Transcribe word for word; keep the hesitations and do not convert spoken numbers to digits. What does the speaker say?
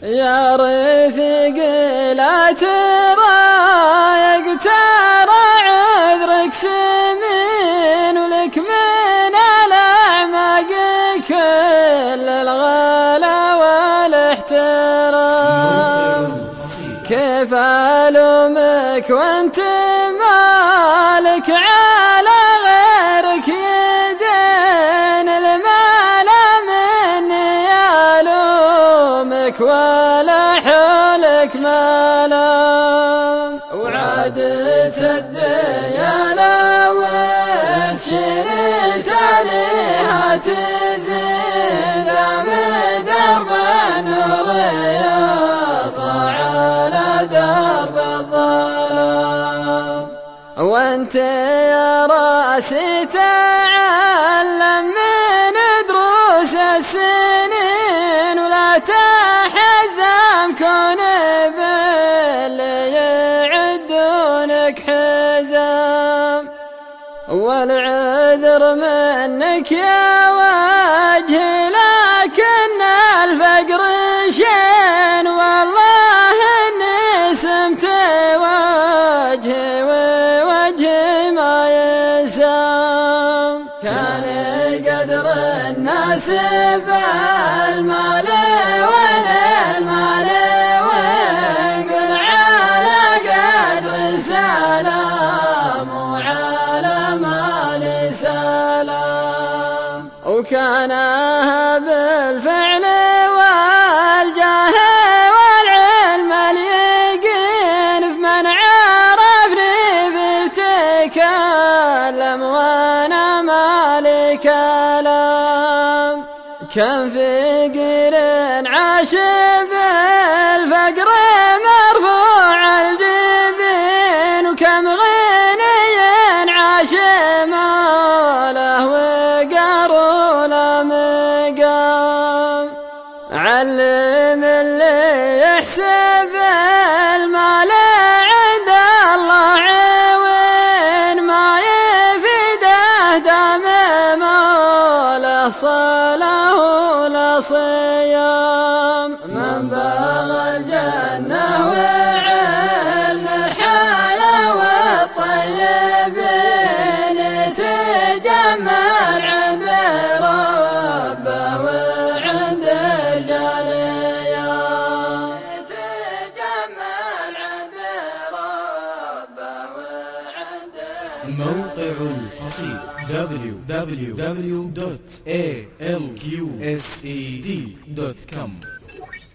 يا رفيق لا تضايق ترى عذرك سمين ولك من الأعماق كل الغلا والاحترام. كيف ألومك وانت مالك على غيرك يدين المال مني ألومك ولا حولك ملام. وعادت الديانة وتشريت عليها تزيد من درب النور يطلع على درب الظلام. وانت يا راسي تعلم من دروس السنين ولا تحزم كون باللي يعدونك حزام. والعذر منك يا وجهي لكن الفقر شين والله اني سمت وجهي ووجهي ما يسام. كان قدر الناس بالمال وين المال ويقول على قدر سلام وعلى مال سلام. وكانها بالفعل والجاه والعلم اليقين فمن عرفني بيتكلم وانا مالي كلام. كم فقير عاش بالفقر مرفوع الجبين وكم غني عاش ماله وقارون مقام. علم اللي يحسب المال عند الله عوين ما يفيده دام ماله صلاة ولا صيام. من بغى الجنة وعلم الحياة والطيبين يتجمل عند ربه وعند الجليا. يتجمل عند ربه وعند موقع القصيد دبليو دبليو دبليو دوت إيه إل كيو إس إي دي دوت كوم.